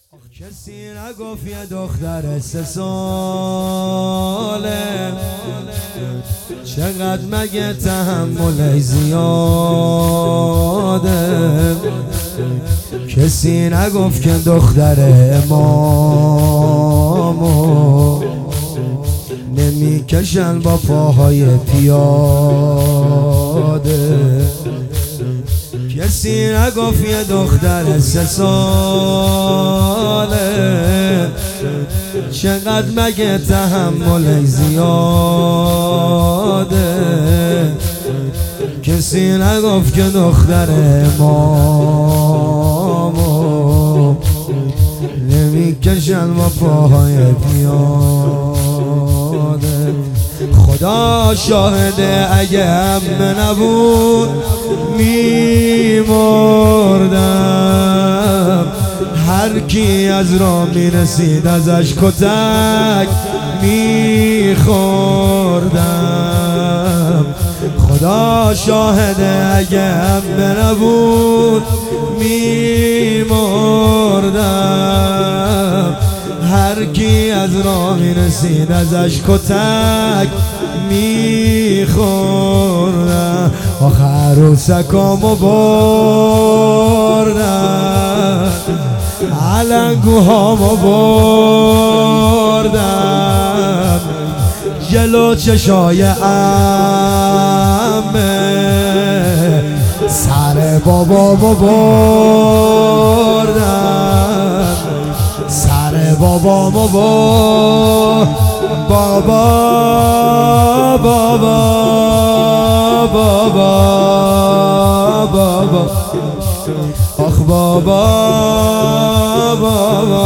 کسی نگفت یه دختر 3 ساله چقدر مگه تحمل زیاده. کسی نگفت که دختر امامو نمیکشن با پاهای پیاده. کسی نگفت یه دختر 3 ساله چقدر مگه تحمل زیاده. کسی نگفت که دختر امامو نمیکشن با پاهای پیاده. خدا شاهده اگه همه نبود میمردم. هر کی از راه میرسید ازش کتک میخوردم. خدا شاهده اگه همه نبود میمردم. هر کی از راه میرسید ازش کتک میخوردم. آخه عروسکامو بردم، علنگوهامو بردم، جلو چشای عمه سر بابامو بردم، سر بابامو بردم. بابا بابا بابا بابا آخ بابا بابا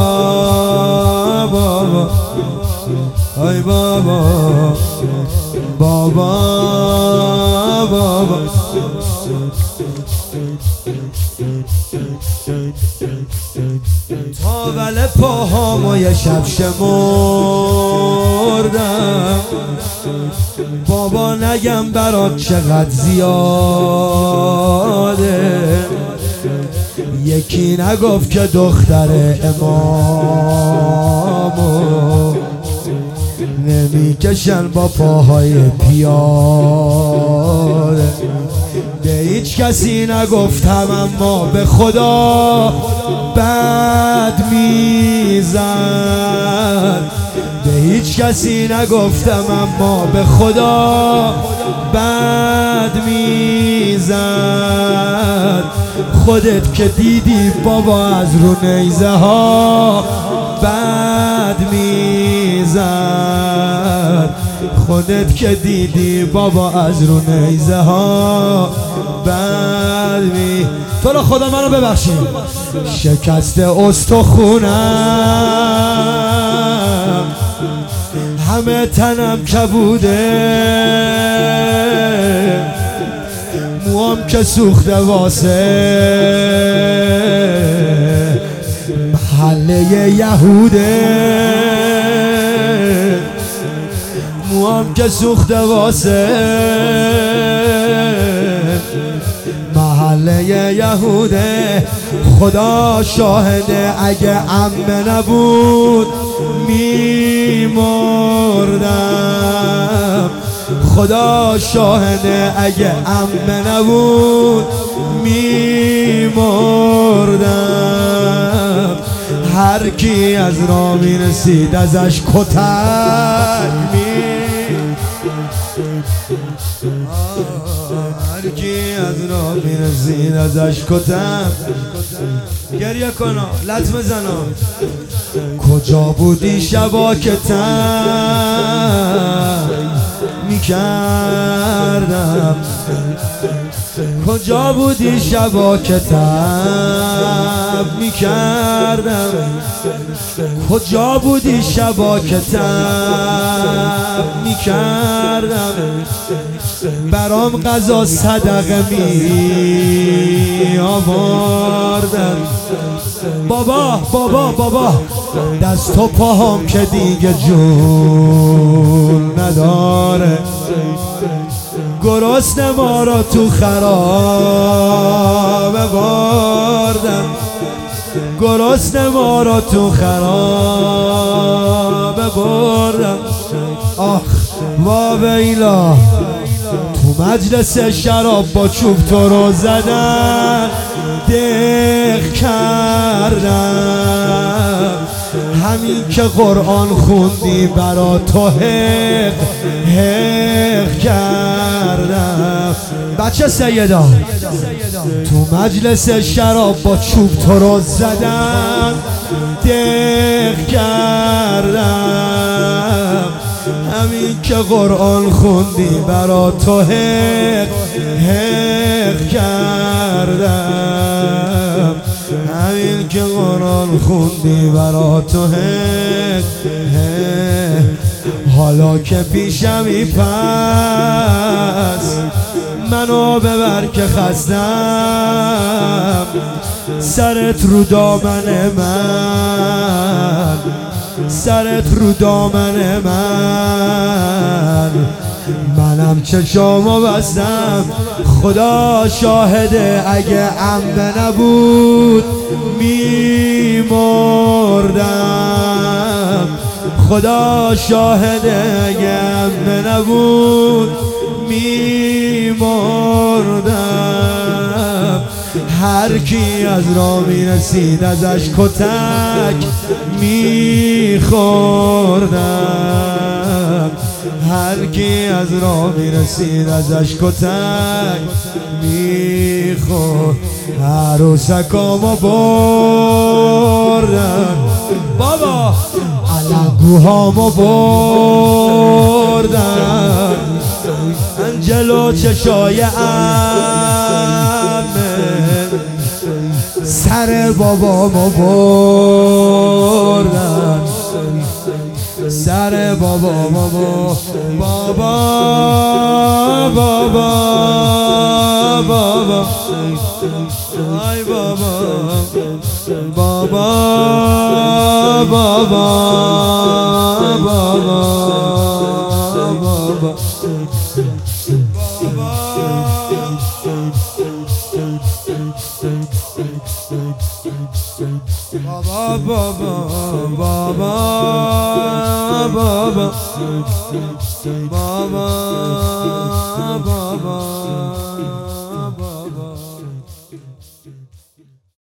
بابا ای بابا بابا بابا. تاول پاهامو یه شب شمردم. بابا نگم برات چقدر زیاده. یکی نگفت که دختر امامو نمیکشن با پاهای پیاده. به هیچ کسی نگفتم اما به خدا بد میزد. به هیچ کسی نگفتم اما به خدا بد میزد. خودت که دیدی بابا از رو نیزه ها بد میزد. خودت که دیدی بابا از رو نیزه ها بد می. تو رو خدا منو ببخشید. شکست استخونم همه تنم کبوده. موام که سوخته واسه محله یهوده. موام که سوخته واسه محله یهوده. خدا شاهده اگه عمه نبود میمردم. خدا شاهده اگه عمه نبود میمردم. هر کی از راه میرسید ازش کتک هر کی از راه میرسید ازش کتک. گریه کنا لطمه زنا. کجا بودی شبا که تم میکردم. کجا بودی شبا که تب میکردم. کجا بودی شبا که تب میکردم. برام غذا صدقه می آوردم. بابا بابا بابا دست و پاهم که دیگه جون نداره. گرسنه ما را تو خرابه بردم. گرسنه ما را تو خرابه بردن. آخ وا ویلا تو مجلس شراب با چوب تو رو زدن، دق کردن. همین که قرآن خوندی برا تو حق کردم. بچه سیدا تو مجلس شراب با چوب تو رو زدن، دق کردم. همین که قرآن خوندی برا تو حق کردم. همین که قرآن خوندی برا تو حق. حالا که پیشمی پس منو ببر که خستم، سرت رو دامن من، سرت رو دامن من. منم چشامو بستم، خدا شاهده اگه عمه نبود میمردم. خدا شاهده اگه عمه نبود میمردم. هر کی از راه میرسید ازش کتک میخوردم. هر کی از راه میرسید ازش کتک میخورد. عروسکامو بردم بابا، علنگوهامو بردم، جلو چشای عمه. سر بابامو بردم، سر بابامو بابا بابا بابا ای بابا بابا بابا بابا بابا بابا بابا بابا بابا بابا